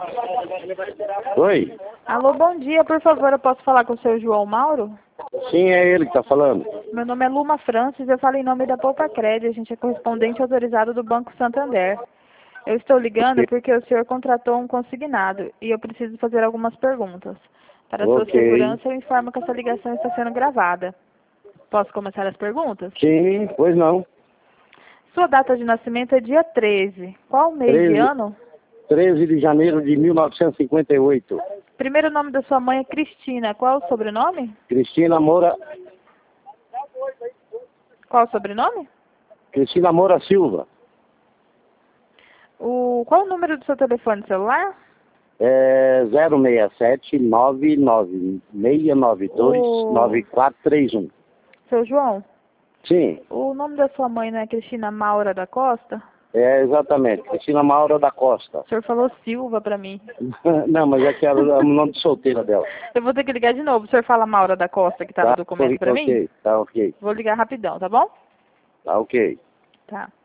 Oi? Alô, bom dia. Por favor, eu posso falar com o seu João Mauro? Sim, é ele que tá falando. Meu nome é Luma Francis, eu falo em nome da Poupa Crédito. A gente é correspondente autorizado do Banco Santander. Eu estou ligando porque o senhor contratou um consignado e eu preciso fazer algumas perguntas. Para a sua Ok. segurança, eu informo que essa ligação está sendo gravada. Posso começar as perguntas? Sim, pois não. Sua data de nascimento é dia 13. Qual mês e 13, ano? 13 de janeiro de 1958. Primeiro nome da sua mãe é Cristina. Qual o sobrenome? Cristina Moura, Qual o sobrenome? Cristina Moura Silva. Qual o número do seu telefone celular? É 067 99692 9431. Seu João, Sim, o nome da sua mãe não é Cristina Maura da Costa? é exatamente. Cristina Maura da Costa. O senhor falou Silva pra mim. Não, mas é que era o nome de solteira dela. Eu vou ter que ligar de novo. O senhor fala Maura da Costa que tá no Tá documento pra mim? ok, tá ok. Vou ligar rapidão, tá bom? Tá ok. Tá.